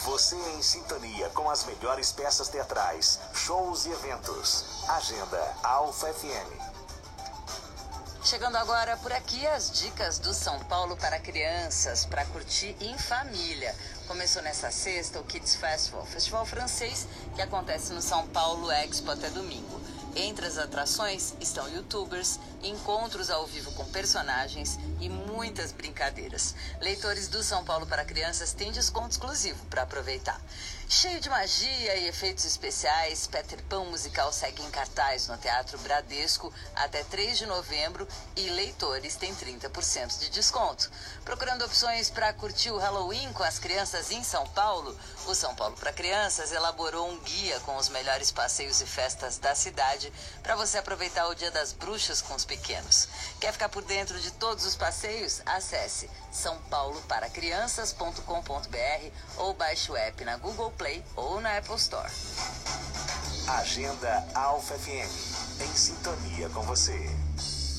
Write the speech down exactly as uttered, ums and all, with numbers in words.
Você em sintonia com as melhores peças teatrais, shows e eventos. Agenda Alfa F M. Chegando agora por aqui as dicas do São Paulo para crianças, para curtir em família. Começou nessa sexta o Kids Festival, festival francês que acontece no São Paulo Expo até domingo. Entre as atrações estão youtubers, encontros ao vivo com personagens e muitas brincadeiras. Leitores do São Paulo para Crianças têm desconto exclusivo para aproveitar. Cheio de magia e efeitos especiais, Peter Pan musical segue em cartaz no Teatro Bradesco até três de novembro e leitores têm trinta por cento de desconto. Procurando opções para curtir o Halloween com as crianças em São Paulo, o São Paulo para Crianças elaborou um guia com os melhores passeios e festas da cidade para você aproveitar o Dia das Bruxas com os pequenos. Quer ficar por dentro de todos os passeios? Acesse são paulo para crianças ponto com ponto br ou baixe o app na Google Play ou na Apple Store. Agenda Alfa F M, em sintonia com você.